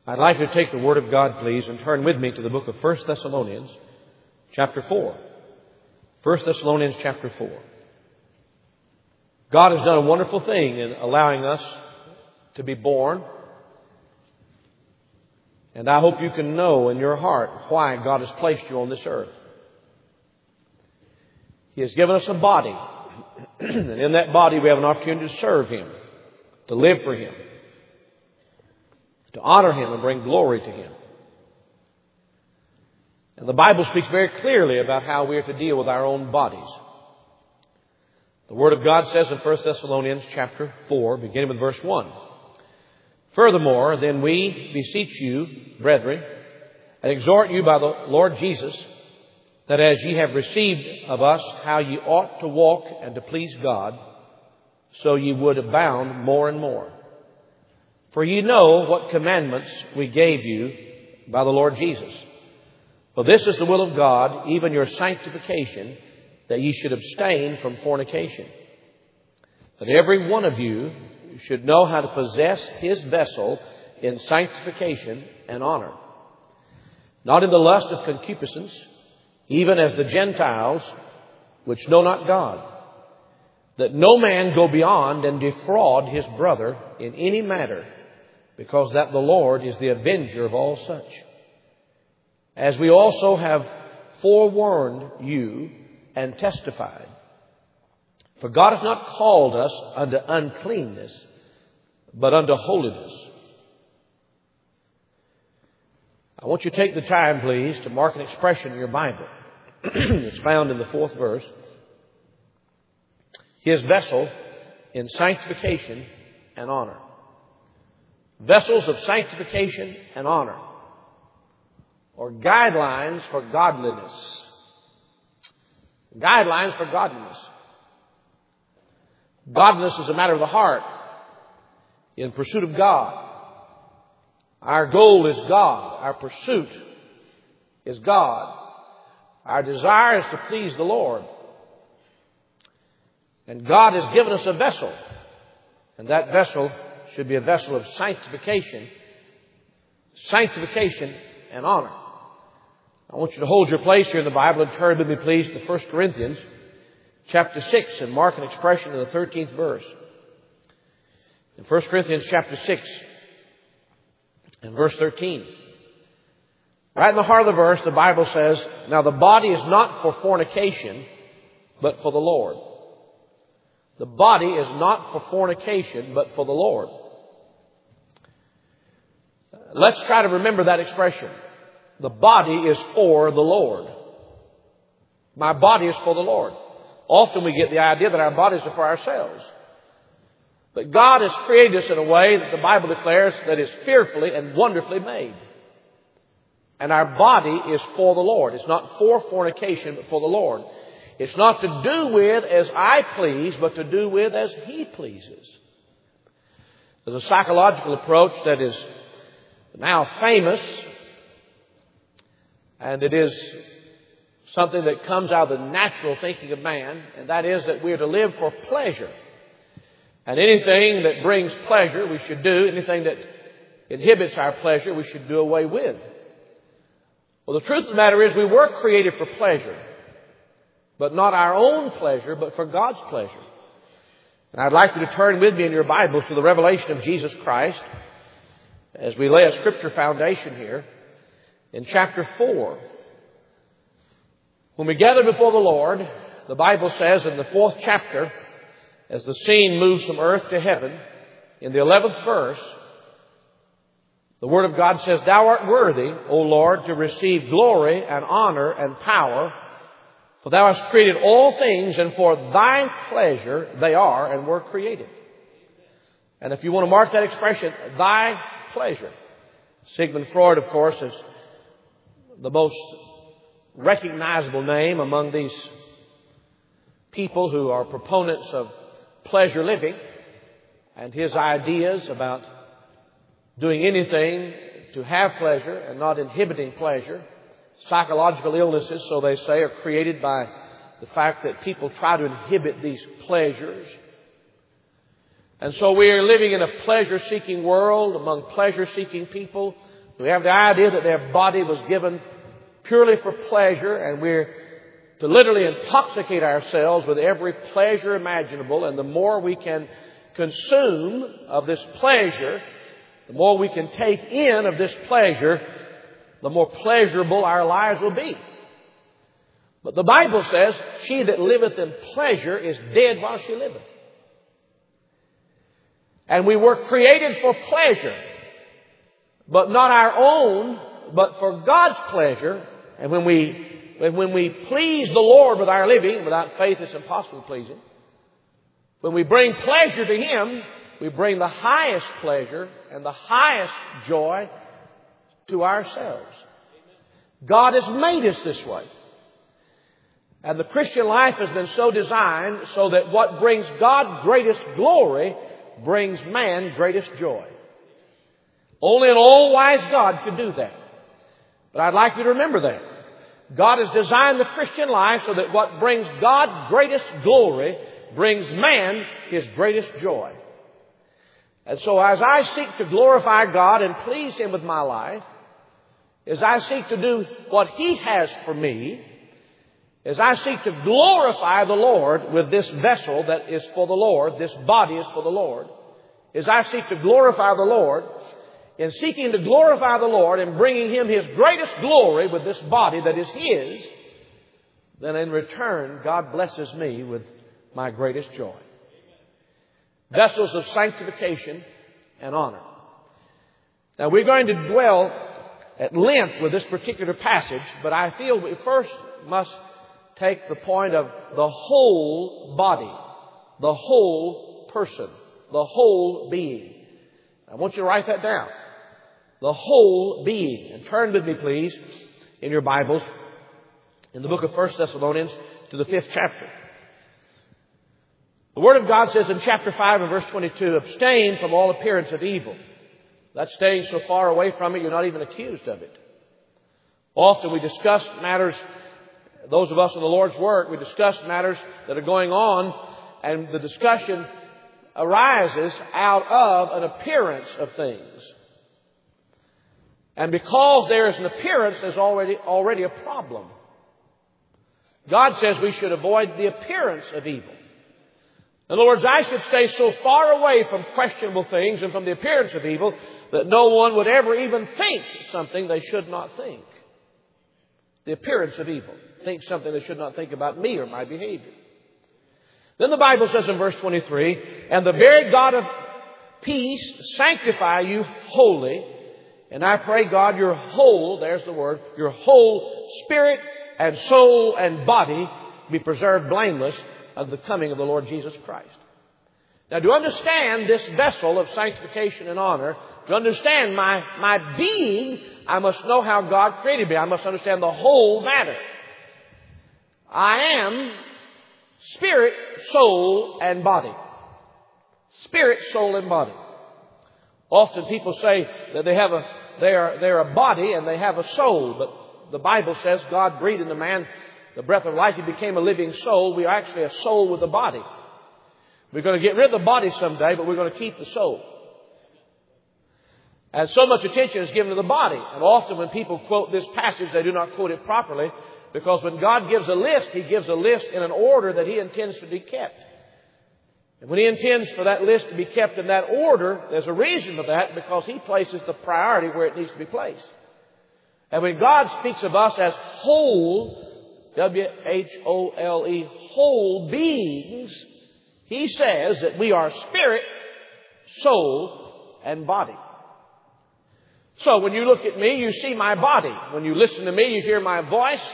I'd like you to take the Word of God, please, and turn with me to the book of 1 Thessalonians, chapter 4. 1 Thessalonians, chapter 4. God has done a wonderful thing in allowing us to be born. And I hope you can know in your heart why God has placed you on this earth. He has given us a body. And in that body we have an opportunity to serve Him, to live for Him, to honor Him and bring glory to Him. And the Bible speaks very clearly about how we are to deal with our own bodies. The Word of God says in 1 Thessalonians chapter 4, beginning with verse 1, "Furthermore, then we beseech you, brethren, and exhort you by the Lord Jesus, that as ye have received of us how ye ought to walk and to please God, so ye would abound more and more. For ye know what commandments we gave you by the Lord Jesus. For this is the will of God, even your sanctification, that ye should abstain from fornication. That every one of you should know how to possess his vessel in sanctification and honor, not in the lust of concupiscence, even as the Gentiles which know not God, that no man go beyond and defraud his brother in any matter, because that the Lord is the avenger of all such. As we also have forewarned you and testified. For God hath not called us unto uncleanness, but unto holiness." I want you to take the time, please, to mark an expression in your Bible. It's found in the 4th verse. His vessel in sanctification and honor. Vessels of sanctification and honor, or guidelines for godliness. Guidelines for godliness. Godliness is a matter of the heart in pursuit of God. Our goal is God. Our pursuit is God. Our desire is to please the Lord. And God has given us a vessel. And that vessel should be a vessel of sanctification. Sanctification and honor. I want you to hold your place here in the Bible and turn with me, please, to 1 Corinthians chapter 6 and mark an expression in the 13th verse. In 1 Corinthians chapter 6 and verse 13. Right in the heart of the verse, the Bible says, "Now the body is not for fornication, but for the Lord." The body is not for fornication, but for the Lord. Let's try to remember that expression. The body is for the Lord. My body is for the Lord. Often we get the idea that our bodies are for ourselves. But God has created us in a way that the Bible declares that is fearfully and wonderfully made. And our body is for the Lord. It's not for fornication, but for the Lord. It's not to do with as I please, but to do with as He pleases. There's a psychological approach that is now famous, and it is something that comes out of the natural thinking of man, and that is that we are to live for pleasure. And anything that brings pleasure we should do, anything that inhibits our pleasure we should do away with. Well, the truth of the matter is we were created for pleasure, but not our own pleasure, but for God's pleasure. And I'd like you to turn with me in your Bibles to the revelation of Jesus Christ as we lay a Scripture foundation here in chapter 4. When we gather before the Lord, the Bible says in the 4th chapter, as the scene moves from earth to heaven, in the 11th verse, the Word of God says, "Thou art worthy, O Lord, to receive glory and honor and power, for Thou hast created all things, and for Thy pleasure they are and were created." And if you want to mark that expression, Thy pleasure. Sigmund Freud, of course, is the most recognizable name among these people who are proponents of pleasure living, and his ideas about doing anything to have pleasure and not inhibiting pleasure. Psychological illnesses, so they say, are created by the fact that people try to inhibit these pleasures. And so we are living in a pleasure-seeking world among pleasure-seeking people who have the idea that their body was given purely for pleasure, and we're to literally intoxicate ourselves with every pleasure imaginable. And the more we can consume of this pleasure, the more we can take in of this pleasure, the more pleasurable our lives will be. But the Bible says, she that liveth in pleasure is dead while she liveth. And we were created for pleasure, but not our own, but for God's pleasure. And when we please the Lord with our living, without faith it's impossible to please Him. When we bring pleasure to Him, we bring the highest pleasure and the highest joy to ourselves. God has made us this way. And the Christian life has been so designed so that what brings God greatest glory brings man greatest joy. Only an all-wise God could do that. But I'd like you to remember that. God has designed the Christian life so that what brings God greatest glory brings man his greatest joy. And so as I seek to glorify God and please Him with my life, as I seek to do what He has for me, as I seek to glorify the Lord with this vessel that is for the Lord, this body is for the Lord, as I seek to glorify the Lord, in seeking to glorify the Lord and bringing Him His greatest glory with this body that is His, then in return, God blesses me with my greatest joy. Vessels of sanctification and honor. Now we're going to dwell at length with this particular passage, but I feel we first must take the point of the whole body, the whole person, the whole being. I want you to write that down. The whole being. And turn with me, please, in your Bibles, in the book of 1 Thessalonians to the 5th chapter. The Word of God says in chapter 5 and verse 22, abstain from all appearance of evil. That's staying so far away from it, you're not even accused of it. Often we discuss matters, those of us in the Lord's work, we discuss matters that are going on, and the discussion arises out of an appearance of things. And because there is an appearance, there's already a problem. God says we should avoid the appearance of evil. In other words, I should stay so far away from questionable things and from the appearance of evil that no one would ever even think something they should not think. The appearance of evil. Think something they should not think about me or my behavior. Then the Bible says in verse 23, and the very God of peace sanctify you wholly. And I pray, God, your whole, there's the word, your whole spirit and soul and body be preserved blameless of the coming of the Lord Jesus Christ. Now, to understand this vessel of sanctification and honor, to understand my being, I must know how God created me. I must understand the whole matter. I am spirit, soul, and body. Spirit, soul, and body. Often people say that they're a body and they have a soul, but the Bible says God breathed into man the breath of life. He became a living soul. We are actually a soul with a body. We're going to get rid of the body someday, but we're going to keep the soul. And so much attention is given to the body. And often when people quote this passage, they do not quote it properly, because when God gives a list, He gives a list in an order that He intends to be kept. And when He intends for that list to be kept in that order, there's a reason for that, because He places the priority where it needs to be placed. And when God speaks of us as whole, W-H-O-L-E, whole beings, He says that we are spirit, soul, and body. So when you look at me, you see my body. When you listen to me, you hear my voice.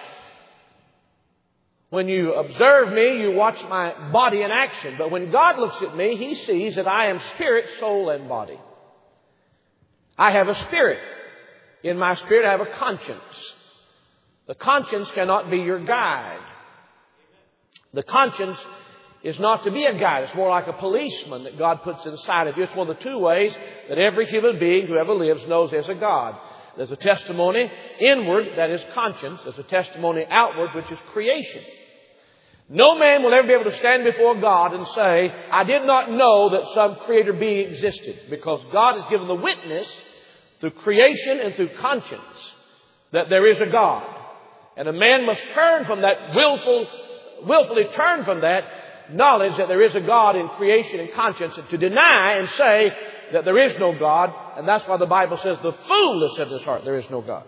When you observe me, you watch my body in action. But when God looks at me, He sees that I am spirit, soul, and body. I have a spirit. In my spirit, I have a conscience. The conscience cannot be your guide. The conscience is not to be a guide. It's more like a policeman that God puts inside of you. It's one of the two ways that every human being who ever lives knows there's a God. There's a testimony inward, that is conscience. There's a testimony outward, which is creation. No man will ever be able to stand before God and say, I did not know that some creator being existed, because God has given the witness through creation and through conscience that there is a God. And a man must turn from that, willfully turn from that knowledge that there is a God in creation and conscience, and to deny and say that there is no God. And that's why the Bible says the fool has said in his heart, there is no God.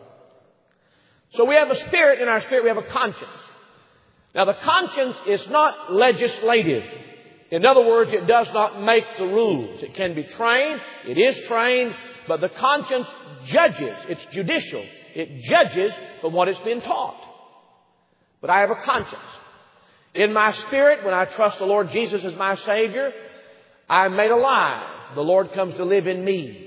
So we have a spirit. In our spirit we have a conscience. Now the conscience is not legislative. In other words, it does not make the rules. It can be trained. It is trained. But the conscience judges. It's judicial. It judges from what it's been taught. But I have a conscience. In my spirit, when I trust the Lord Jesus as my Savior, I am made alive. The Lord comes to live in me.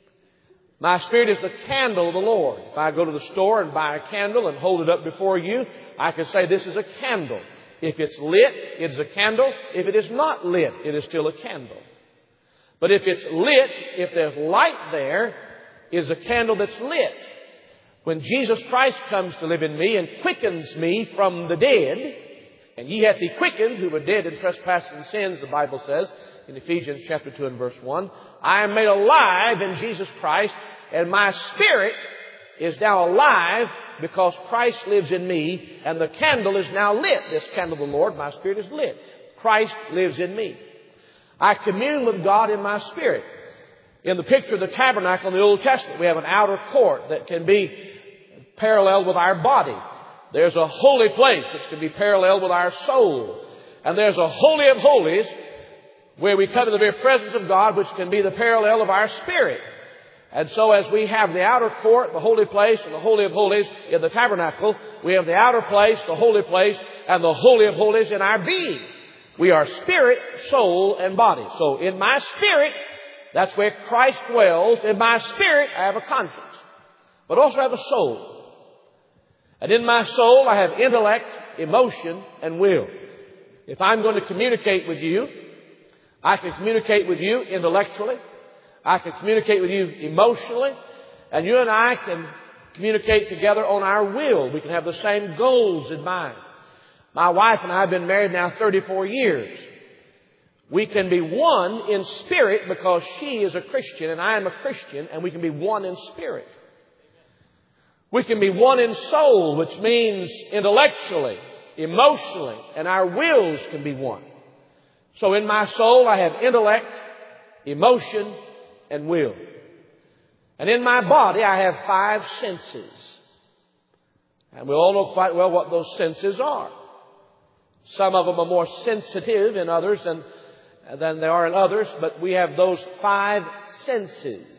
My spirit is the candle of the Lord. If I go to the store and buy a candle and hold it up before you, I can say this is a candle. If it's lit, it is a candle. If it is not lit, it is still a candle. But if it's lit, if there's light there, it is a candle that's lit. When Jesus Christ comes to live in me and quickens me from the dead, and ye hath he quickened who were dead in trespasses and sins, the Bible says in Ephesians chapter 2 and verse 1, I am made alive in Jesus Christ, and my spirit is now alive because Christ lives in me, and the candle is now lit. This candle of the Lord, my spirit is lit. Christ lives in me. I commune with God in my spirit. In the picture of the tabernacle in the Old Testament, we have an outer court that can be parallel with our body. There's a holy place which can be parallel with our soul. And there's a holy of holies where we come to the very presence of God, which can be the parallel of our spirit. And so as we have the outer court, the holy place, and the holy of holies in the tabernacle, we have the outer place, the holy place, and the holy of holies in our being. We are spirit, soul, and body. So in my spirit, that's where Christ dwells. In my spirit, I have a conscience, but also I have a soul. And in my soul, I have intellect, emotion, and will. If I'm going to communicate with you, I can communicate with you intellectually. I can communicate with you emotionally. And you and I can communicate together on our will. We can have the same goals in mind. My wife and I have been married now 34 years. We can be one in spirit because she is a Christian and I am a Christian, and we can be one in spirit. We can be one in soul, which means intellectually, emotionally, and our wills can be one. So in my soul, I have intellect, emotion, and will. And in my body, I have 5 senses. And we all know quite well what those senses are. Some of them are more sensitive in others than they are in others, but we have those 5 senses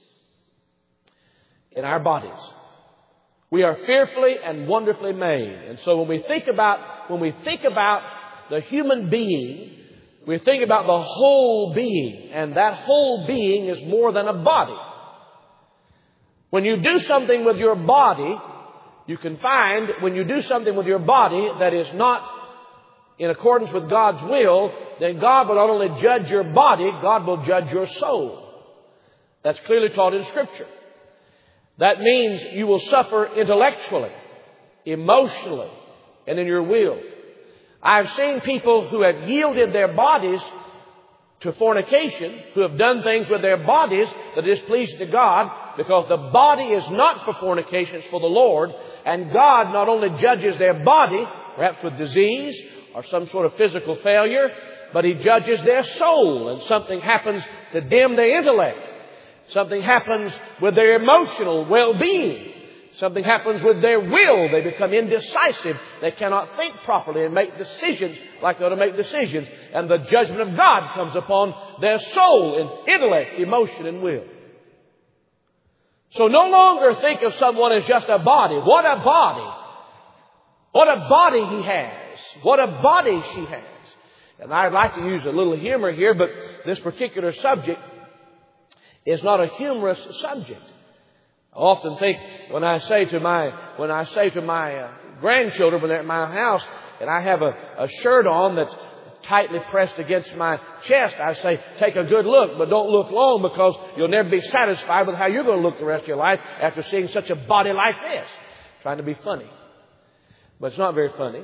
in our bodies. We are fearfully and wonderfully made. And so when we think about the human being, we think about the whole being, and that whole being is more than a body. When you do something with your body, you can find when you do something with your body that is not in accordance with God's will, then God will not only judge your body, God will judge your soul. That's clearly taught in Scripture. That means you will suffer intellectually, emotionally, and in your will. I've seen people who have yielded their bodies to fornication, who have done things with their bodies that is pleasing to God, because the body is not for fornication, it's for the Lord. And God not only judges their body, perhaps with disease or some sort of physical failure, but He judges their soul, and something happens to dim their intellect. Something happens with their emotional well-being. Something happens with their will. They become indecisive. They cannot think properly and make decisions like they ought to make decisions. And the judgment of God comes upon their soul and intellect, emotion, and will. So no longer think of someone as just a body. What a body! What a body he has! What a body she has! And I'd like to use a little humor here, but this particular subject is not a humorous subject. I often think when I say to my grandchildren when they're at my house and I have a shirt on that's tightly pressed against my chest, I say, take a good look, but don't look long, because you'll never be satisfied with how you're going to look the rest of your life after seeing such a body like this. Trying to be funny. But it's not very funny.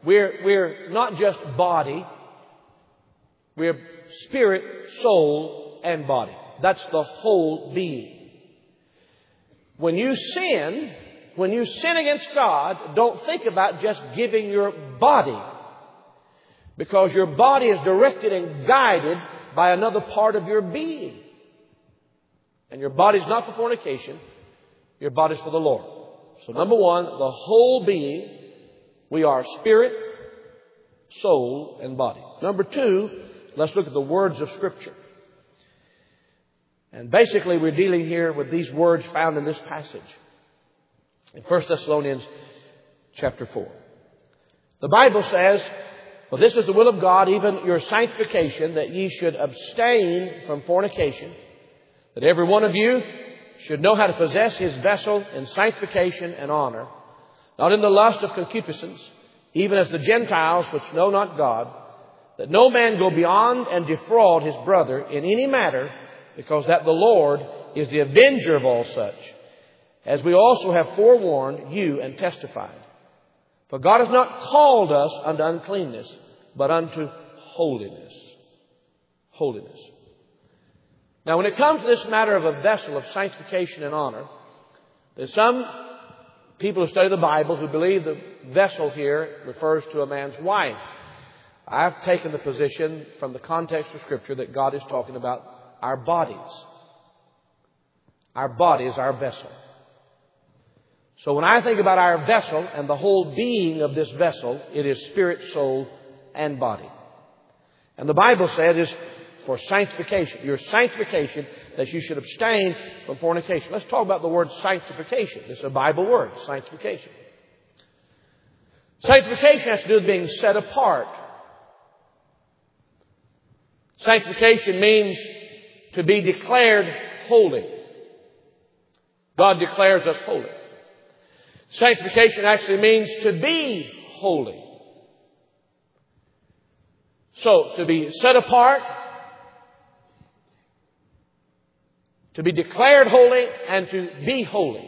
We're not just body. We're spirit, soul, and body. That's the whole being. When you sin against God, don't think about just giving your body. Because your body is directed and guided by another part of your being. And your body's not for fornication. Your body's for the Lord. So number one, the whole being. We are spirit, soul, and body. Number two, let's look at the words of Scripture. And basically we're dealing here with these words found in this passage. In 1 Thessalonians chapter 4. The Bible says, "For this is the will of God, even your sanctification, that ye should abstain from fornication, that every one of you should know how to possess his vessel in sanctification and honor, not in the lust of concupiscence, even as the Gentiles which know not God, that no man go beyond and defraud his brother in any matter, because that the Lord is the avenger of all such, as we also have forewarned you and testified. For God has not called us unto uncleanness, but unto holiness." Holiness. Now, when it comes to this matter of a vessel of sanctification and honor, there's some people who study the Bible who believe the vessel here refers to a man's wife. I've taken the position from the context of Scripture that God is talking about our bodies. Our body is our vessel. So when I think about our vessel and the whole being of this vessel, it is spirit, soul, and body. And the Bible said is for sanctification. Your sanctification, that you should abstain from fornication. Let's talk about the word sanctification. This is a Bible word, sanctification. Sanctification has to do with being set apart. Sanctification means to be declared holy. God declares us holy. Sanctification actually means to be holy. So, to be set apart, to be declared holy, and to be holy.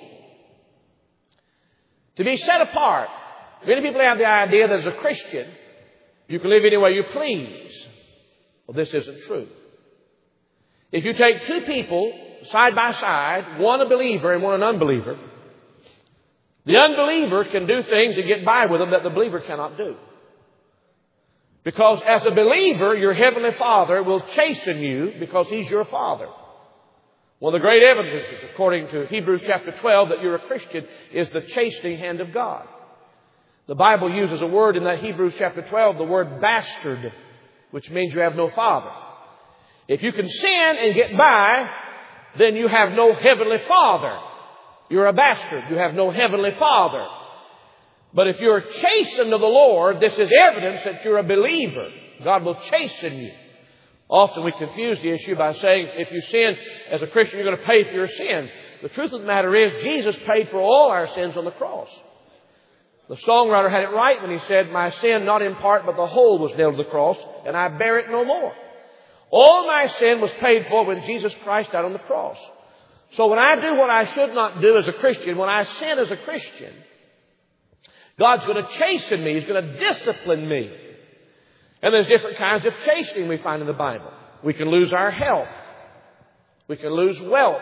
To be set apart. Many people have the idea that as a Christian, you can live any way you please. Well, this isn't true. If you take two people side by side, one a believer and one an unbeliever, the unbeliever can do things and get by with them that the believer cannot do. Because as a believer, your Heavenly Father will chasten you because He's your Father. One of the great evidences, according to Hebrews chapter 12, that you're a Christian is the chastening hand of God. The Bible uses a word in that Hebrews chapter 12, the word bastard, which means you have no father. If you can sin and get by, then you have no Heavenly Father. You're a bastard. You have no Heavenly Father. But if you're chastened of the Lord, this is evidence that you're a believer. God will chasten you. Often we confuse the issue by saying if you sin as a Christian, you're going to pay for your sin. The truth of the matter is Jesus paid for all our sins on the cross. The songwriter had it right when he said, "My sin, not in part, but the whole was nailed to the cross, and I bear it no more." All my sin was paid for when Jesus Christ died on the cross. So when I do what I should not do as a Christian, when I sin as a Christian, God's going to chasten me. He's going to discipline me. And there's different kinds of chastening we find in the Bible. We can lose our health. We can lose wealth.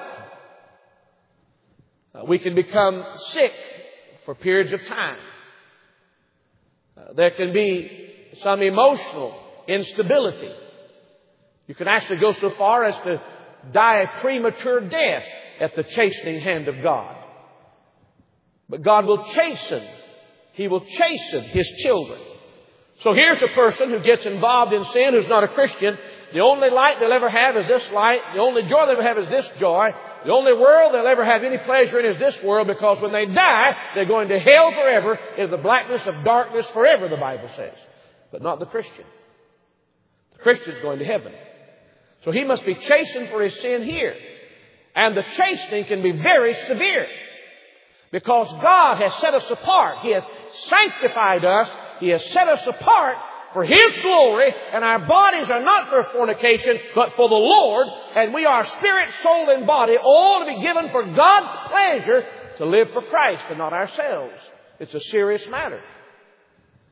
We can become sick for periods of time. There can be some emotional instability. You can actually go so far as to die a premature death at the chastening hand of God. But God will chasten. He will chasten His children. So here's a person who gets involved in sin who's not a Christian. The only light they'll ever have is this light. The only joy they'll ever have is this joy. The only world they'll ever have any pleasure in is this world, because when they die, they're going to hell forever, in the blackness of darkness forever, the Bible says. But not the Christian. The Christian's going to heaven. So he must be chastened for his sin here. And the chastening can be very severe. Because God has set us apart. He has sanctified us. He has set us apart for His glory, and our bodies are not for fornication, but for the Lord, and we are spirit, soul, and body, all to be given for God's pleasure to live for Christ and not ourselves. It's a serious matter.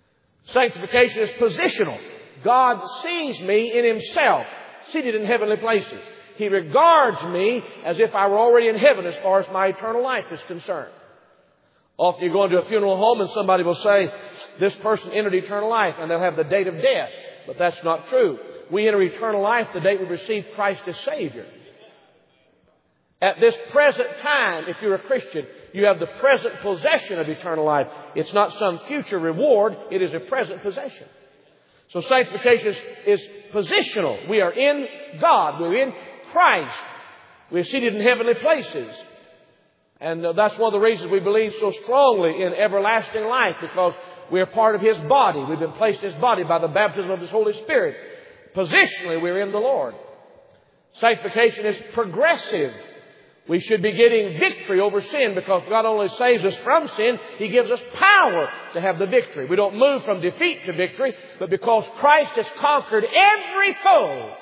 Sanctification is positional. God sees me in Himself, seated in heavenly places. He regards me as if I were already in heaven as far as my eternal life is concerned. Often you go into a funeral home and somebody will say, this person entered eternal life, and they'll have the date of death. But that's not true. We enter eternal life the day we receive Christ as Savior. At this present time, if you're a Christian, you have the present possession of eternal life. It's not some future reward. It is a present possession. So sanctification is positional. We are in God. We're in Christ. We're seated in heavenly places. And that's one of the reasons we believe so strongly in everlasting life, because we are part of His body. We've been placed in His body by the baptism of His Holy Spirit. Positionally, we're in the Lord. Sanctification is progressive. We should be getting victory over sin, because God only saves us from sin, He gives us power to have the victory. We don't move from defeat to victory, but because Christ has conquered every foe,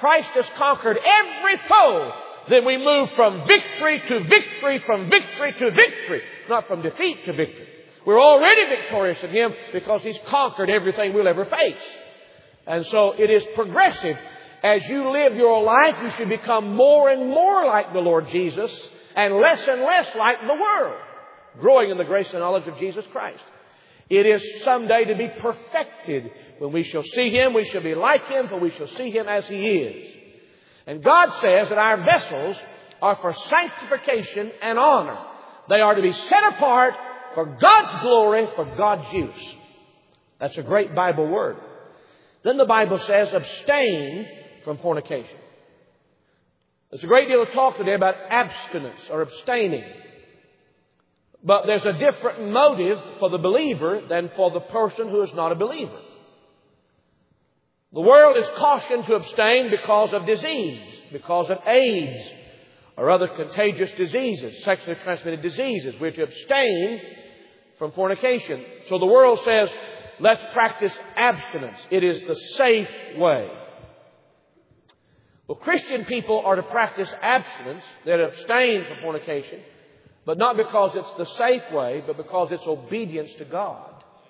then we move from victory to victory, from victory to victory, not from defeat to victory. We're already victorious in Him because He's conquered everything we'll ever face. And so it is progressive. As you live your life, you should become more and more like the Lord Jesus and less like the world, growing in the grace and knowledge of Jesus Christ. It is someday to be perfected. When we shall see Him, we shall be like Him, for we shall see Him as He is. And God says that our vessels are for sanctification and honor. They are to be set apart for God's glory, for God's use. That's a great Bible word. Then the Bible says, abstain from fornication. There's a great deal of talk today about abstinence or abstaining. But there's a different motive for the believer than for the person who is not a believer. The world is cautioned to abstain because of disease, because of AIDS or other contagious diseases, sexually transmitted diseases. We're to abstain from fornication. So the world says, let's practice abstinence. It is the safe way. Well, Christian people are to practice abstinence. They're to abstain from fornication, but not because it's the safe way, but because it's obedience to God.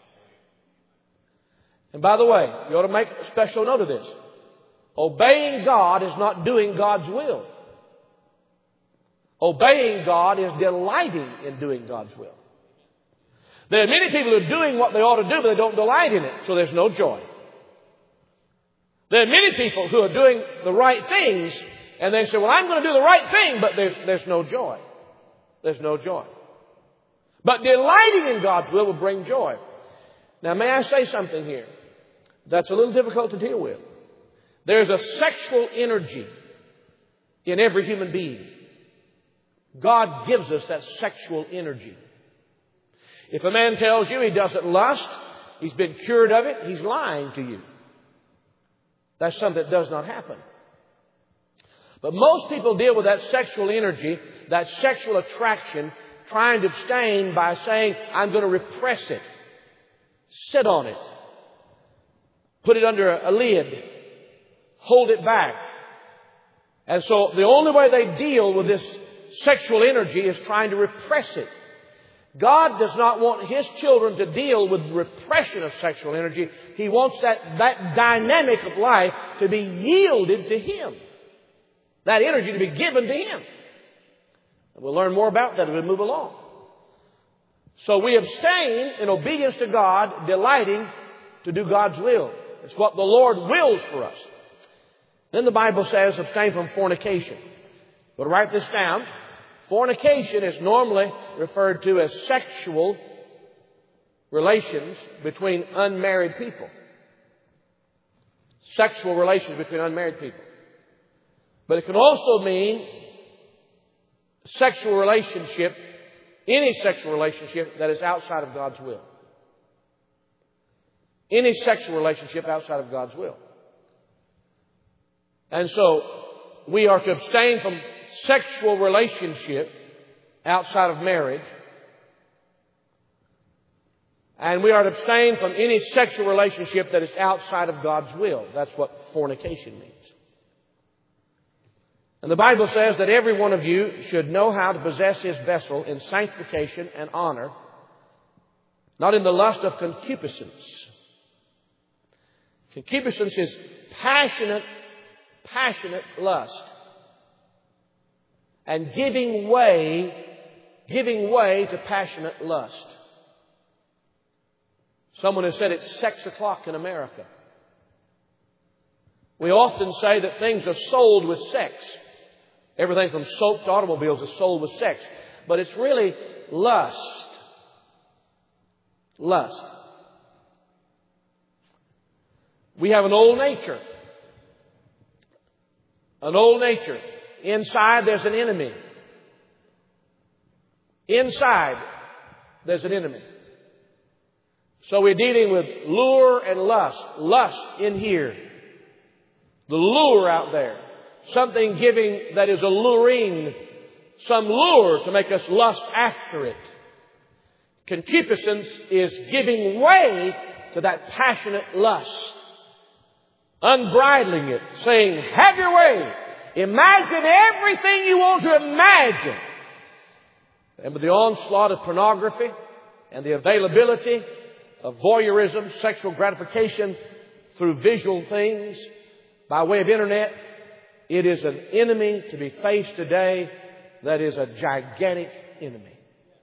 And by the way, you ought to make a special note of this. Obeying God is not doing God's will. Obeying God is delighting in doing God's will. There are many people who are doing what they ought to do, but they don't delight in it, so there's no joy. There are many people who are doing the right things, and they say, well, I'm going to do the right thing, but there's no joy. There's no joy. But delighting in God's will bring joy. Now, may I say something here that's a little difficult to deal with? There's a sexual energy in every human being. God gives us that sexual energy. If a man tells you he doesn't lust, he's been cured of it, he's lying to you. That's something that does not happen. But most people deal with that sexual energy, that sexual attraction, trying to abstain by saying, I'm going to repress it. Sit on it. Put it under a lid. Hold it back. And so the only way they deal with this sexual energy is trying to repress it. God does not want His children to deal with repression of sexual energy. He wants that dynamic of life to be yielded to Him. That energy to be given to Him. And we'll learn more about that as we move along. So we abstain in obedience to God, delighting to do God's will. It's what the Lord wills for us. Then the Bible says abstain from fornication. But write this down. Fornication is normally referred to as sexual relations between unmarried people. Sexual relations between unmarried people. But it can also mean sexual relationship, any sexual relationship that is outside of God's will. Any sexual relationship outside of God's will. And so we are to abstain from sexual relationship outside of marriage. And we are to abstain from any sexual relationship that is outside of God's will. That's what fornication means. And the Bible says that every one of you should know how to possess his vessel in sanctification and honor, not in the lust of concupiscence. Concupiscence is passionate lust. And giving way to passionate lust. Someone has said it's sex o'clock in America. We often say that things are sold with sex. Everything from soap to automobiles is sold with sex. But it's really lust. Lust. We have an old nature. An old nature. Inside there's an enemy. Inside there's an enemy. So we're dealing with lure and lust. Lust in here. The lure out there. Something giving that is alluring. Some lure to make us lust after it. Concupiscence is giving way to that passionate lust. Unbridling it. Saying, have your way. Imagine everything you want to imagine. And with the onslaught of pornography and the availability of voyeurism, sexual gratification through visual things by way of internet, it is an enemy to be faced today that is a gigantic enemy.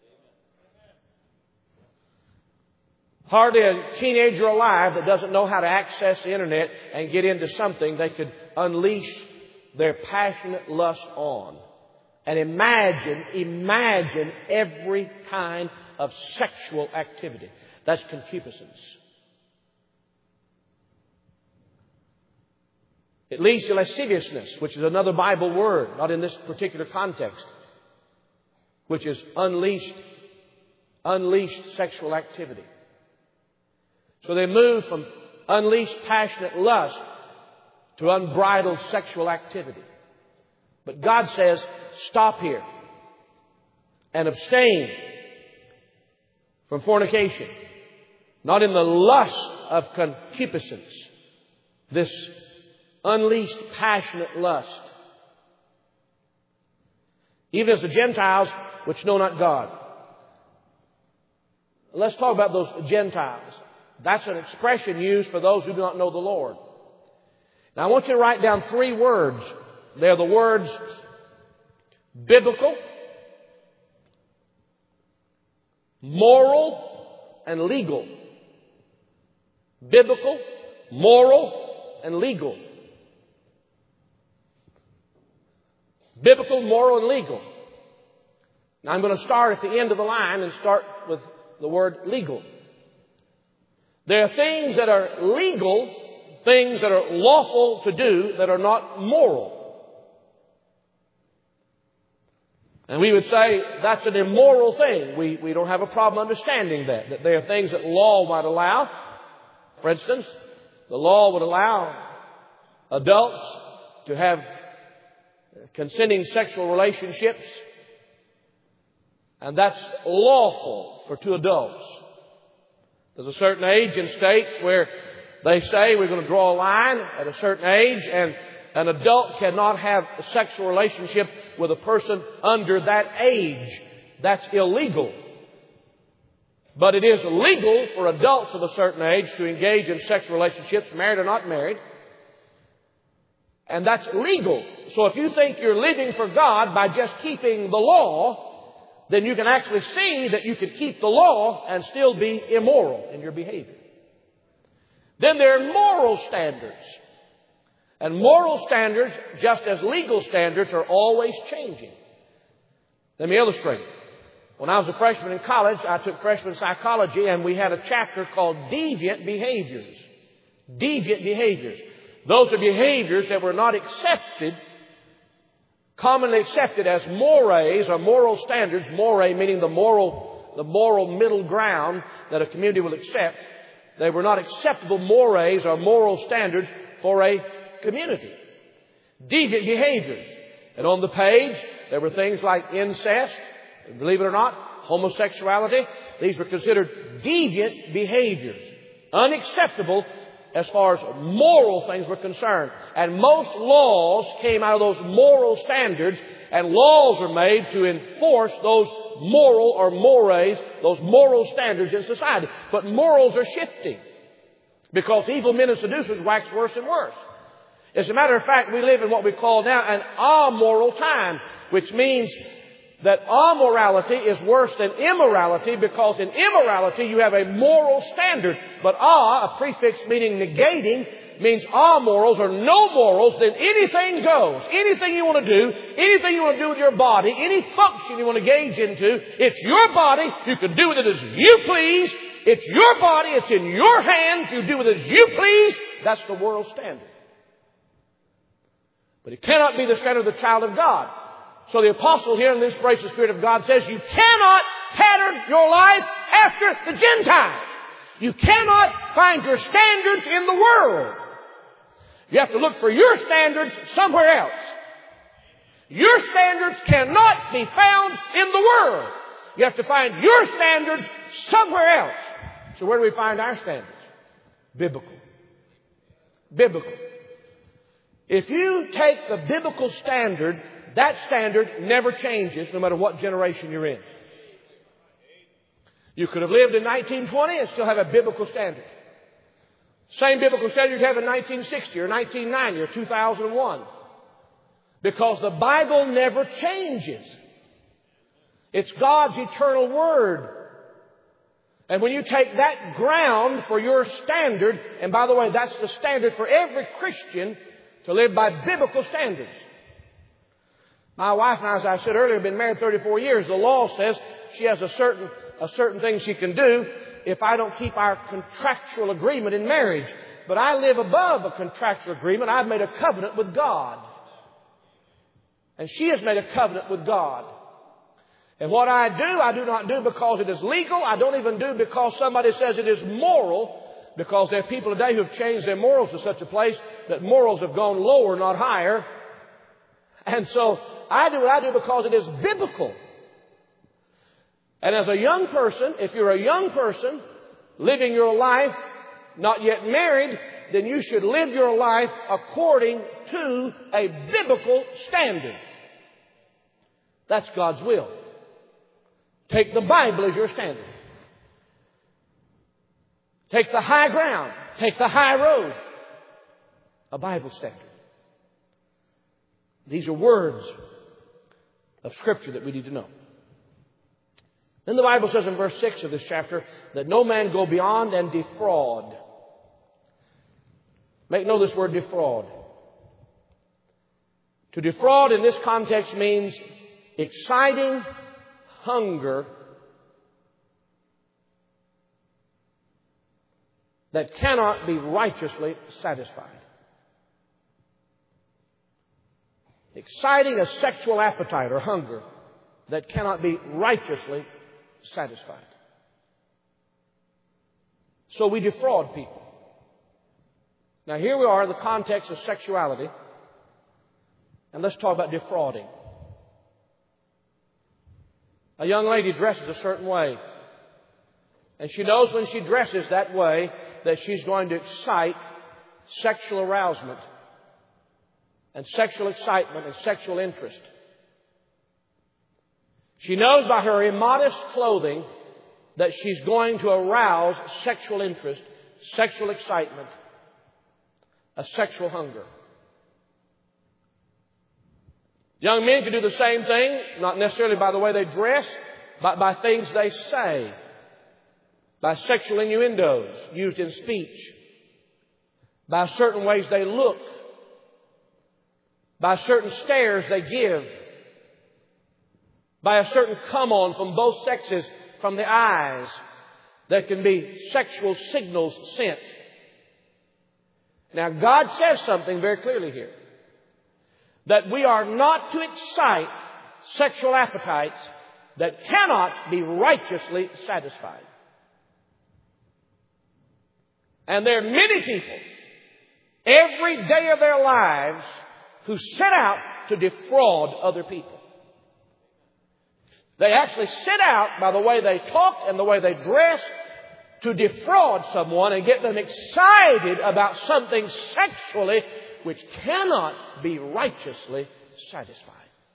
Hardly a teenager alive that doesn't know how to access the internet and get into something they could unleash their passionate lust on. And imagine every kind of sexual activity. That's concupiscence. It leads to lasciviousness, which is another Bible word, not in this particular context, which is unleashed sexual activity. So they move from unleashed passionate lust to unbridled sexual activity. But God says, stop here and abstain from fornication. Not in the lust of concupiscence. This unleashed passionate lust. Even as the Gentiles which know not God. Let's talk about those Gentiles. That's an expression used for those who do not know the Lord. Now I want you to write down 3 words. They're the words biblical, moral, and legal. Biblical, moral, and legal. Biblical, moral, and legal. Now I'm going to start at the end of the line and start with the word legal. There are things that are legal, things that are lawful to do that are not moral. And we would say that's an immoral thing. We don't have a problem understanding that there are things that law might allow. For instance, the law would allow adults to have consenting sexual relationships. And that's lawful for 2 adults. There's a certain age in states where they say we're going to draw a line at a certain age and an adult cannot have a sexual relationship with a person under that age. That's illegal. But it is legal for adults of a certain age to engage in sexual relationships, married or not married. And that's legal. So if you think you're living for God by just keeping the law, then you can actually see that you can keep the law and still be immoral in your behavior. Then there are moral standards. And moral standards, just as legal standards, are always changing. Let me illustrate. When I was a freshman in college, I took freshman psychology and we had a chapter called Deviant Behaviors. Deviant behaviors. Those are behaviors that were not accepted, commonly accepted as mores or moral standards. More meaning the moral middle ground that a community will accept. They were not acceptable mores or moral standards for a community. Deviant behaviors. And on the page, there were things like incest, and believe it or not, homosexuality. These were considered deviant behaviors. Unacceptable as far as moral things were concerned. And most laws came out of those moral standards, and laws are made to enforce those moral or mores, those moral standards in society. But morals are shifting. Because evil men and seducers wax worse and worse. As a matter of fact, we live in what we call now an amoral time, which means that amorality is worse than immorality, because in immorality you have a moral standard. But a prefix meaning negating, means amorals or no morals, then anything goes. Anything you want to do, anything you want to do with your body, any function you want to engage into, it's your body. You can do with it as you please. It's your body. It's in your hands. You do with it as you please. That's the world standard. But it cannot be the standard of the child of God. So the apostle here in the inspiration of the Spirit of God says you cannot pattern your life after the Gentiles. You cannot find your standards in the world. You have to look for your standards somewhere else. Your standards cannot be found in the world. You have to find your standards somewhere else. So where do we find our standards? Biblical. Biblical. If you take the biblical standard, that standard never changes no matter what generation you're in. You could have lived in 1920 and still have a biblical standard. Same biblical standard you have in 1960 or 1990 or 2001. Because the Bible never changes. It's God's eternal Word. And when you take that ground for your standard, and by the way, that's the standard for every Christian, to live by biblical standards. My wife and I, as I said earlier, have been married 34 years. The law says she has a certain thing she can do if I don't keep our contractual agreement in marriage. But I live above a contractual agreement. I've made a covenant with God. And she has made a covenant with God. And what I do not do because it is legal. I don't even do because somebody says it is moral. Because there are people today who have changed their morals to such a place that morals have gone lower, not higher. And so I do what I do because it is biblical. And as a young person, if you're a young person living your life, not yet married, then you should live your life according to a biblical standard. That's God's will. Take the Bible as your standard. Take the high ground. Take the high road. A Bible standard. These are words of Scripture that we need to know. Then the Bible says in verse 6 of this chapter that no man go beyond and defraud. Make note of this word defraud. To defraud in this context means exciting hunger that cannot be righteously satisfied. Exciting a sexual appetite or hunger that cannot be righteously satisfied. So we defraud people. Now here we are in the context of sexuality. And let's talk about defrauding. A young lady dresses a certain way. And she knows when she dresses that way that she's going to excite sexual arousement and sexual excitement and sexual interest. She knows by her immodest clothing that she's going to arouse sexual interest, sexual excitement, a sexual hunger. Young men can do the same thing, not necessarily by the way they dress, but by things they say. By sexual innuendos used in speech. By certain ways they look. By certain stares they give. By a certain come on from both sexes from the eyes that can be sexual signals sent. Now God says something very clearly here. That we are not to excite sexual appetites that cannot be righteously satisfied. And there are many people, every day of their lives, who set out to defraud other people. They actually set out by the way they talk and the way they dress to defraud someone and get them excited about something sexually which cannot be righteously satisfied.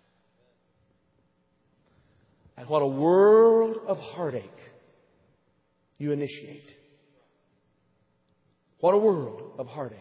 And what a world of heartache you initiate. What a world of heartache.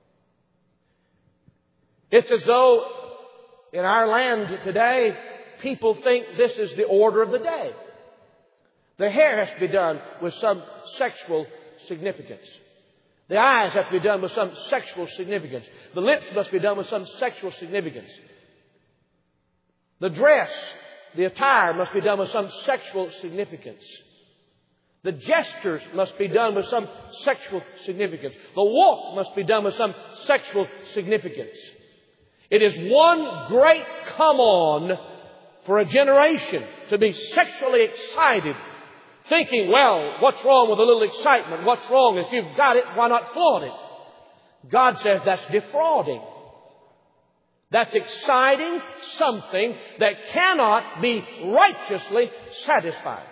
It's as though in our land today, people think this is the order of the day. The hair has to be done with some sexual significance. The eyes have to be done with some sexual significance. The lips must be done with some sexual significance. The dress, the attire must be done with some sexual significance. The gestures must be done with some sexual significance. The walk must be done with some sexual significance. It is one great come on for a generation to be sexually excited, thinking, well, what's wrong with a little excitement? What's wrong? If you've got it, why not flaunt it? God says that's defrauding. That's exciting something that cannot be righteously satisfied.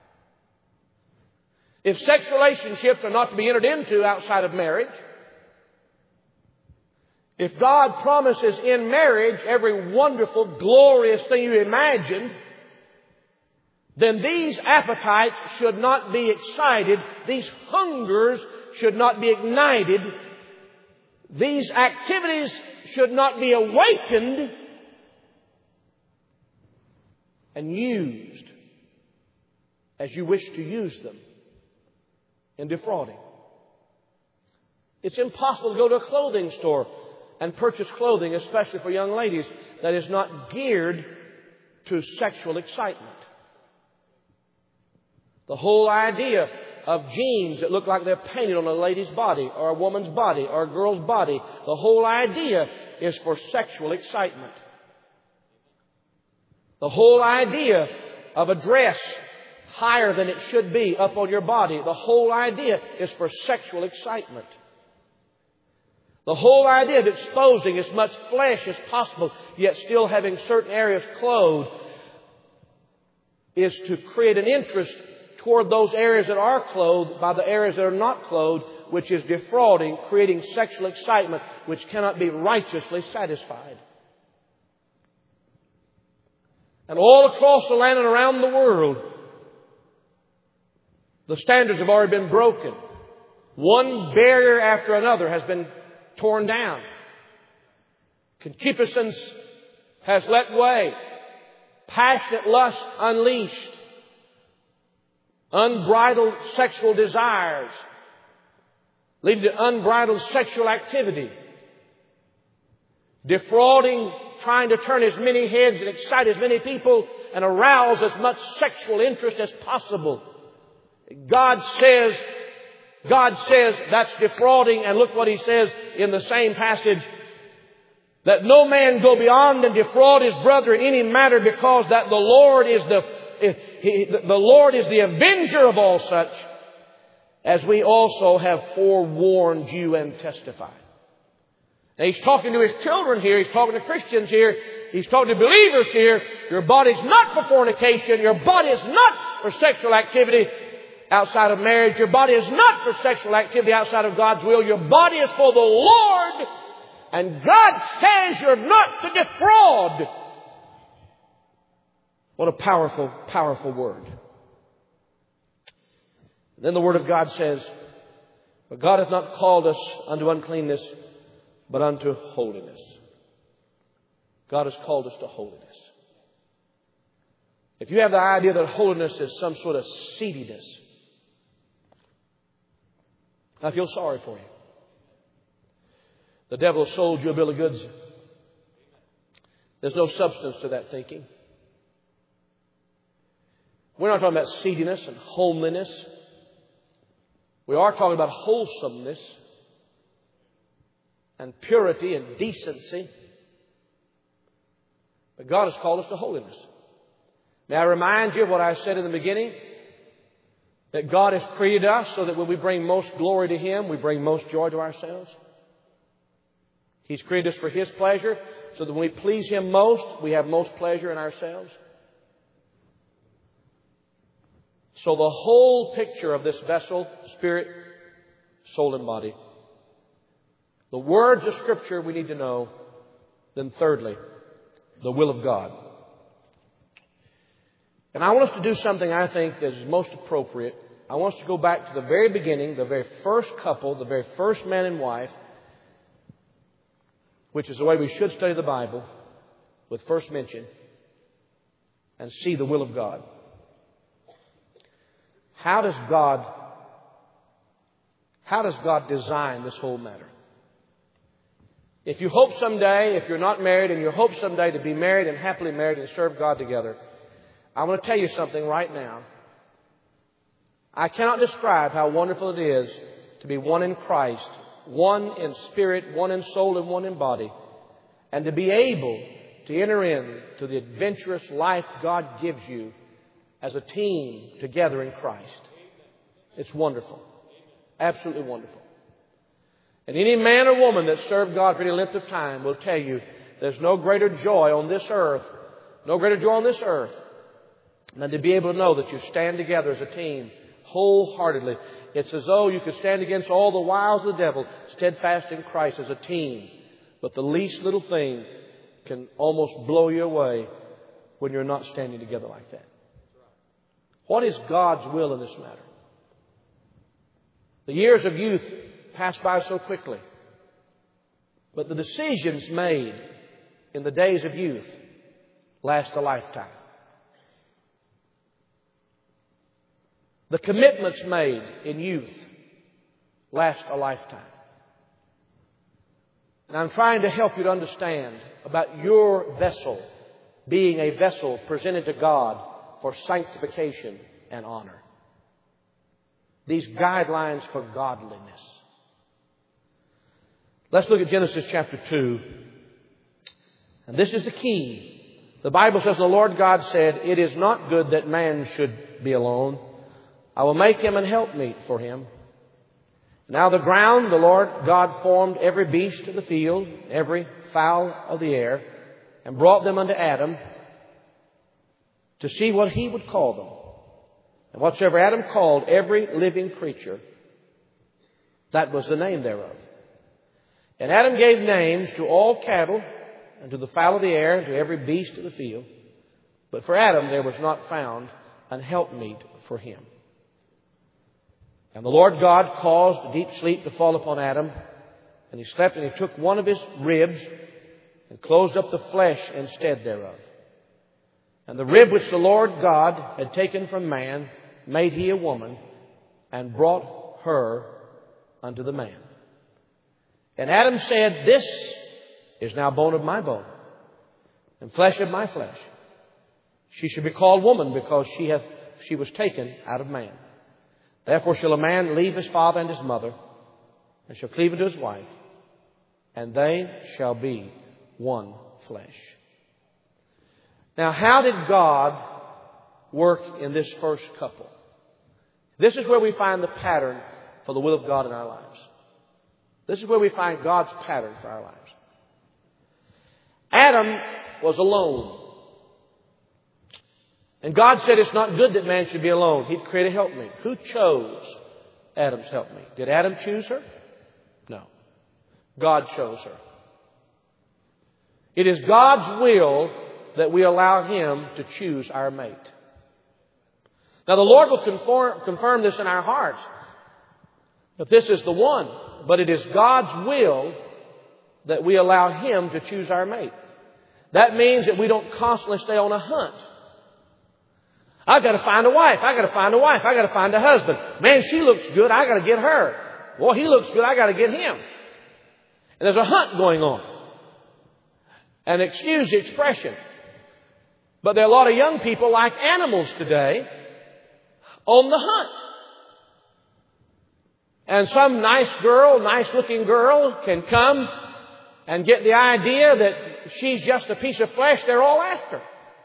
If sex relationships are not to be entered into outside of marriage, if God promises in marriage every wonderful, glorious thing you imagine, then these appetites should not be excited. These hungers should not be ignited. These activities should not be awakened and used as you wish to use them in defrauding. It's impossible to go to a clothing store and purchase clothing, especially for young ladies, that is not geared to sexual excitement. The whole idea of jeans that look like they're painted on a lady's body or a woman's body or a girl's body, the whole idea is for sexual excitement. The whole idea of a dress higher than it should be up on your body, the whole idea is for sexual excitement. The whole idea of exposing as much flesh as possible, yet still having certain areas clothed, is to create an interest toward those areas that are clothed by the areas that are not clothed, which is defrauding, creating sexual excitement which cannot be righteously satisfied. And all across the land and around the world, the standards have already been broken. One barrier after another has been torn down. Concupiscence has let way. Passionate lust unleashed. Unbridled sexual desires leading to unbridled sexual activity. Defrauding, trying to turn as many heads and excite as many people and arouse as much sexual interest as possible. God says that's defrauding, and look what He says in the same passage. That no man go beyond and defraud his brother in any matter, because that the Lord is the avenger of all such, as we also have forewarned you and testified. Now He's talking to His children here. He's talking to Christians here. He's talking to believers here. Your body's not for fornication. Your body is not for sexual activity outside of marriage. Your body is not for sexual activity outside of God's will. Your body is for the Lord. And God says you're not to defraud. What a powerful, powerful word. Then the Word of God says, but God has not called us unto uncleanness, but unto holiness. God has called us to holiness. If you have the idea that holiness is some sort of seediness, I feel sorry for you. The devil sold you a bill of goods. There's no substance to that thinking. We're not talking about seediness and homeliness. We are talking about wholesomeness and purity and decency. But God has called us to holiness. May I remind you of what I said in the beginning? That God has created us so that when we bring most glory to Him, we bring most joy to ourselves. He's created us for His pleasure, so that when we please Him most, we have most pleasure in ourselves. So the whole picture of this vessel, spirit, soul, and body. The words of Scripture we need to know. Then thirdly, the will of God. And I want us to do something I think that is most appropriate I want us to go back to the very beginning, the very first couple, the very first man and wife, which is the way we should study the Bible, with first mention, and see the will of God. How does God design this whole matter? If you hope someday, if you're not married and you hope someday to be married and happily married and serve God together, I want to tell you something right now. I cannot describe how wonderful it is to be one in Christ, one in spirit, one in soul, and one in body, and to be able to enter into the adventurous life God gives you as a team together in Christ. It's wonderful. Absolutely wonderful. And any man or woman that served God for any length of time will tell you there's no greater joy on this earth, than to be able to know that you stand together as a team wholeheartedly. It's as though you could stand against all the wiles of the devil, steadfast in Christ as a team. But the least little thing can almost blow you away when you're not standing together like that. What is God's will in this matter? The years of youth pass by so quickly. But the decisions made in the days of youth last a lifetime. The commitments made in youth last a lifetime. And I'm trying to help you to understand about your vessel being a vessel presented to God for sanctification and honor. These guidelines for godliness. Let's look at Genesis chapter 2. And this is the key. The Bible says the Lord God said, "It is not good that man should be alone. I will make him an helpmeet for him." Now the ground, the Lord God formed every beast of the field, every fowl of the air, and brought them unto Adam to see what he would call them. And whatsoever Adam called every living creature, that was the name thereof. And Adam gave names to all cattle, and to the fowl of the air, and to every beast of the field. But for Adam there was not found an helpmeet for him. And the Lord God caused a deep sleep to fall upon Adam. And he slept, and he took one of his ribs and closed up the flesh instead thereof. And the rib which the Lord God had taken from man made he a woman, and brought her unto the man. And Adam said, "This is now bone of my bone, and flesh of my flesh. She should be called woman, because she was taken out of man. Therefore shall a man leave his father and his mother, and shall cleave unto his wife, and they shall be one flesh." Now, how did God work in this first couple? This is where we find the pattern for the will of God in our lives. This is where we find God's pattern for our lives. Adam was alone. And God said it's not good that man should be alone. He'd create a helpmeet. Who chose Adam's helpmeet? Did Adam choose her? No. God chose her. It is God's will that we allow Him to choose our mate. Now the Lord will confirm this in our hearts, that this is the one. But it is God's will that we allow Him to choose our mate. That means that we don't constantly stay on a hunt. I've got to find a wife. I've got to find a wife. I've got to find a husband. Man, she looks good. I've got to get her. Well, he looks good. I've got to get him. And there's a hunt going on. And excuse the expression, but there are a lot of young people like animals today on the hunt. And some nice girl, nice looking girl can come and get the idea that she's just a piece of flesh they're all after.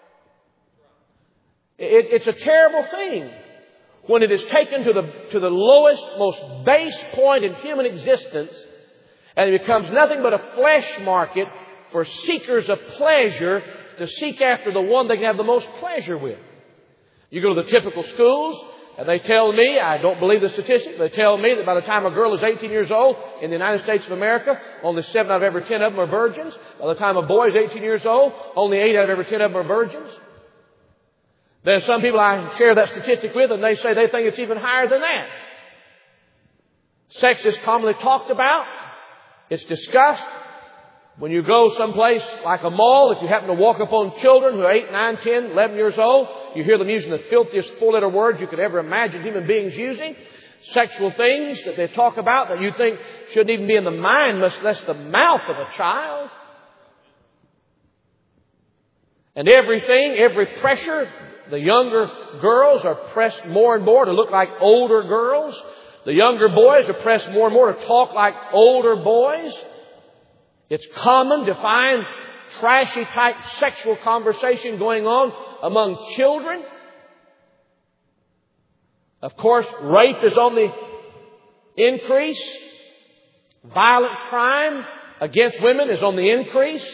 It's a terrible thing when it is taken to the lowest, most base point in human existence, and it becomes nothing but a flesh market for seekers of pleasure to seek after the one they can have the most pleasure with. You go to the typical schools, and they tell me, I don't believe the statistic, they tell me that by the time a girl is 18 years old in the United States of America, only 7 out of every 10 of them are virgins. By the time a boy is 18 years old, only 8 out of every 10 of them are virgins. There's some people I share that statistic with, and they say they think it's even higher than that. Sex is commonly talked about. It's discussed. When you go someplace like a mall, if you happen to walk upon children who are 8, 9, 10, 11 years old, you hear them using the filthiest four-letter words you could ever imagine human beings using. Sexual things that they talk about that you think shouldn't even be in the mind, much less the mouth of a child. And every pressure, the younger girls are pressed more and more to look like older girls. The younger boys are pressed more and more to talk like older boys. It's common to find trashy type sexual conversation going on among children. Of course, rape is on the increase. Violent crime against women is on the increase.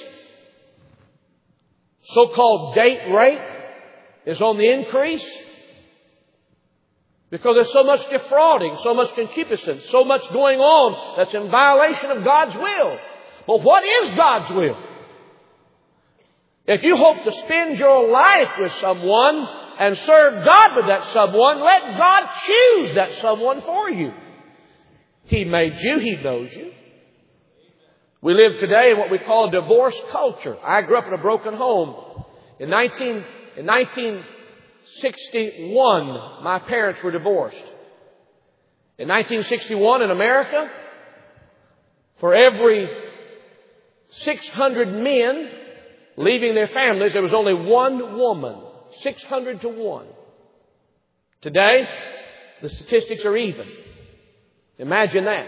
So-called date rape is on the increase. Because there's so much defrauding, so much concupiscence, so much going on that's in violation of God's will. But what is God's will? If you hope to spend your life with someone and serve God with that someone, let God choose that someone for you. He made you. He knows you. We live today in what we call a divorce culture. I grew up in a broken home. In 1961, my parents were divorced. In 1961 in America, for every 600 men leaving their families, there was only one woman. 600 to 1. Today, the statistics are even. Imagine that.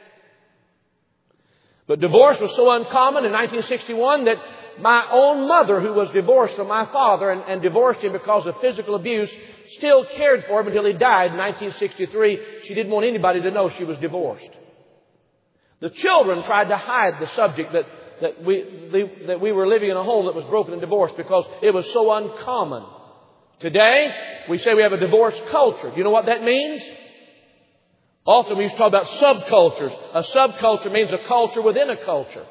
But divorce was so uncommon in 1961 that my own mother, who was divorced from my father and divorced him because of physical abuse, still cared for him until he died in 1963. She didn't want anybody to know she was divorced. The children tried to hide the subject that we were living in a home that was broken and divorced because it was so uncommon. Today, we say we have a divorce culture. Do you know what that means? Often we used to talk about subcultures. A subculture means a culture within a culture.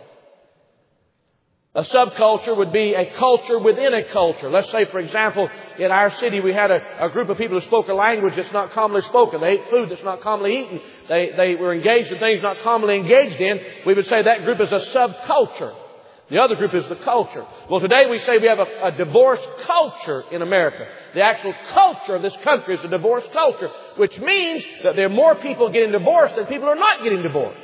A subculture would be a culture within a culture. Let's say, for example, in our city we had a group of people who spoke a language that's not commonly spoken. They ate food that's not commonly eaten. They were engaged in things not commonly engaged in. We would say that group is a subculture. The other group is the culture. Well, today we say we have a divorce culture in America. The actual culture of this country is a divorce culture, which means that there are more people getting divorced than people who are not getting divorced.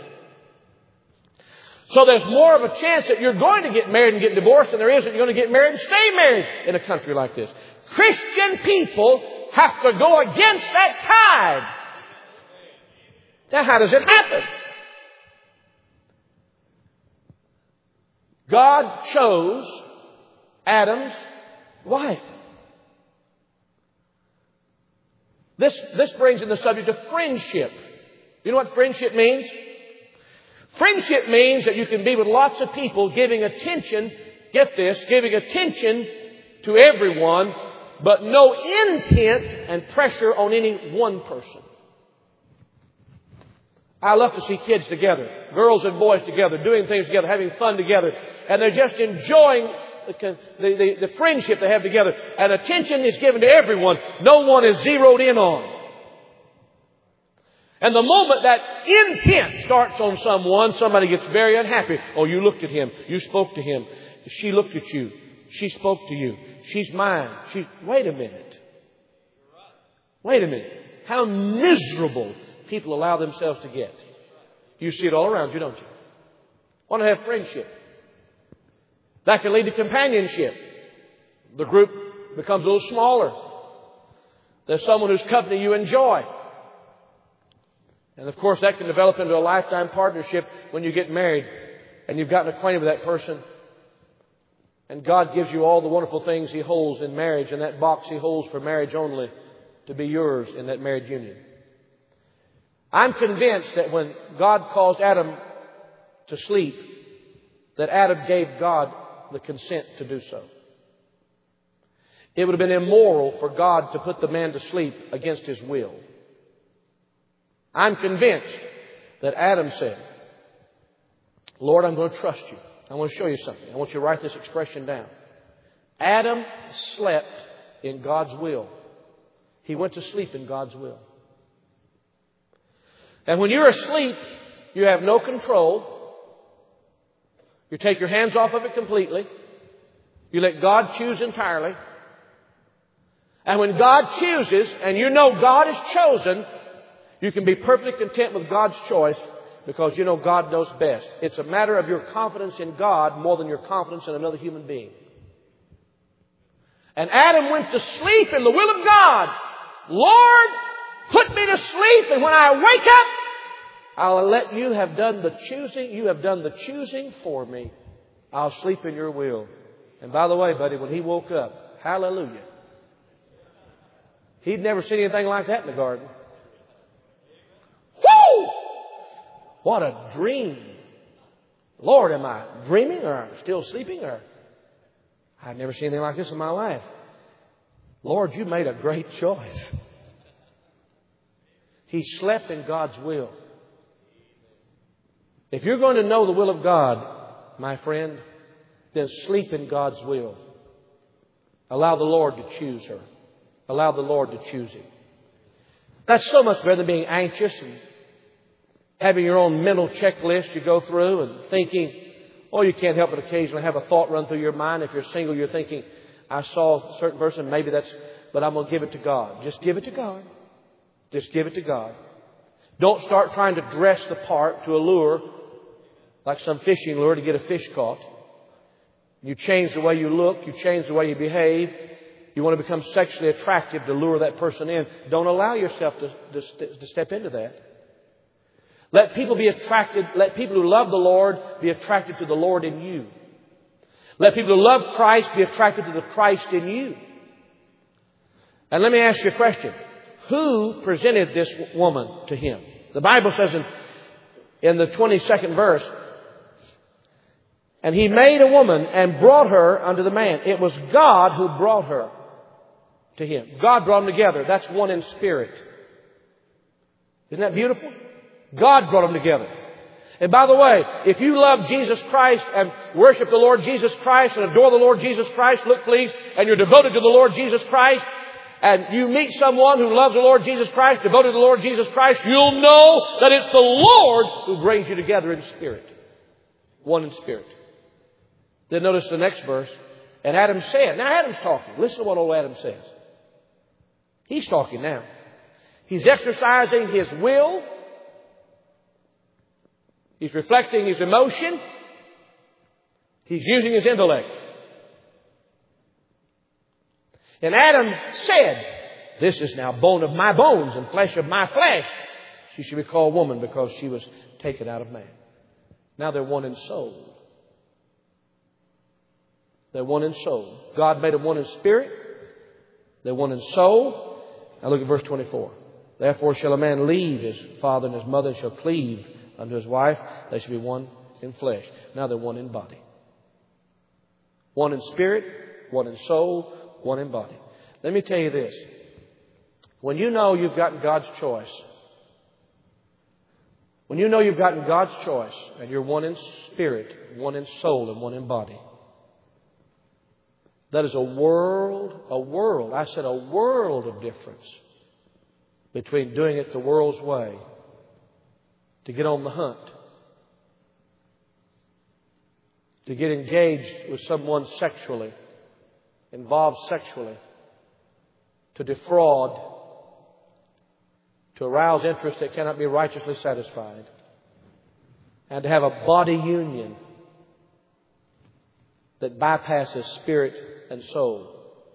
So there's more of a chance that you're going to get married and get divorced than there is that you're going to get married and stay married in a country like this. Christian people have to go against that tide. Now, how does it happen? God chose Adam's wife. This brings in the subject of friendship. You know what friendship means? Friendship means that you can be with lots of people giving attention, get this, giving attention to everyone, but no intent and pressure on any one person. I love to see kids together, girls and boys together, doing things together, having fun together, and they're just enjoying the friendship they have together. And attention is given to everyone. No one is zeroed in on. And the moment that intent starts on someone, somebody gets very unhappy. Oh, you looked at him. You spoke to him. She looked at you. She spoke to you. She's mine. Wait a minute. Wait a minute. How miserable people allow themselves to get. You see it all around you, don't you? Want to have friendship. That can lead to companionship. The group becomes a little smaller. There's someone whose company you enjoy. And of course that can develop into a lifetime partnership when you get married and you've gotten acquainted with that person. And God gives you all the wonderful things He holds in marriage, and that box He holds for marriage only to be yours in that marriage union. I'm convinced that when God caused Adam to sleep, that Adam gave God the consent to do so. It would have been immoral for God to put the man to sleep against his will. I'm convinced that Adam said, Lord, I'm going to trust you. I want to show you something. I want you to write this expression down. Adam slept in God's will. He went to sleep in God's will. And when you're asleep, you have no control. You take your hands off of it completely. You let God choose entirely. And when God chooses, and you know God has chosen, you can be perfectly content with God's choice because you know God knows best. It's a matter of your confidence in God more than your confidence in another human being. And Adam went to sleep in the will of God. Lord, put me to sleep, and when I wake up, I'll let you have done the choosing. You have done the choosing for me. I'll sleep in your will. And by the way, buddy, when he woke up, hallelujah, he'd never seen anything like that in the garden. Woo! What a dream. Lord, am I dreaming or still sleeping? Or I've never seen anything like this in my life. Lord, you made a great choice. He slept in God's will. If you're going to know the will of God, my friend, then sleep in God's will. Allow the Lord to choose her. Allow the Lord to choose him. That's so much better than being anxious and having your own mental checklist you go through and thinking, oh, you can't help but occasionally have a thought run through your mind. If you're single, you're thinking, I saw a certain person, maybe that's, but I'm going to give it to God. Just give it to God. Just give it to God. Don't start trying to dress the part to a lure, like some fishing lure to get a fish caught. You change the way you look. You change the way you behave. You want to become sexually attractive to lure that person in. Don't allow yourself to step into that. Let people be attracted. Let people who love the Lord be attracted to the Lord in you. Let people who love Christ be attracted to the Christ in you. And let me ask you a question. Who presented this woman to him? The Bible says in the 22nd verse, and he made a woman and brought her unto the man. It was God who brought her to him. God brought them together. That's one in spirit. Isn't that beautiful? God brought them together. And by the way, if you love Jesus Christ and worship the Lord Jesus Christ and adore the Lord Jesus Christ, look please, and you're devoted to the Lord Jesus Christ, and you meet someone who loves the Lord Jesus Christ, devoted to the Lord Jesus Christ, you'll know that it's the Lord who brings you together in spirit. One in spirit. Then notice the next verse. And Adam said, now Adam's talking. Listen to what old Adam says. He's talking now. He's exercising his will. He's reflecting his emotion. He's using his intellect. And Adam said, this is now bone of my bones and flesh of my flesh. She should be called woman because she was taken out of man. Now they're one in soul. They're one in soul. God made them one in spirit. They're one in soul. Now look at verse 24. Therefore shall a man leave his father and his mother and shall cleave unto his wife. They shall be one in flesh. Now they're one in body. One in spirit, one in soul, one in body. Let me tell you this. When you know you've gotten God's choice, when you know you've gotten God's choice and you're one in spirit, one in soul, and one in body, that is a world of difference between doing it the world's way, to get on the hunt, to get engaged with someone sexually, involved sexually, to defraud, to arouse interest that cannot be righteously satisfied, and to have a body union that bypasses spirit and soul,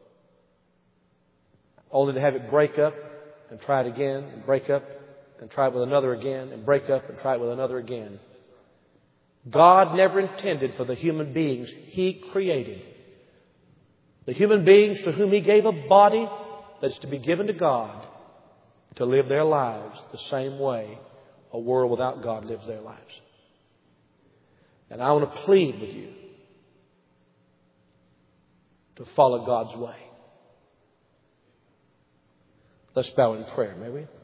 only to have it break up and try it again and break up and try it with another again and break up and try it with another again. God never intended for the human beings He created, the human beings to whom He gave a body that's to be given to God, to live their lives the same way a world without God lives their lives. And I want to plead with you to follow God's way. Let's bow in prayer, may we?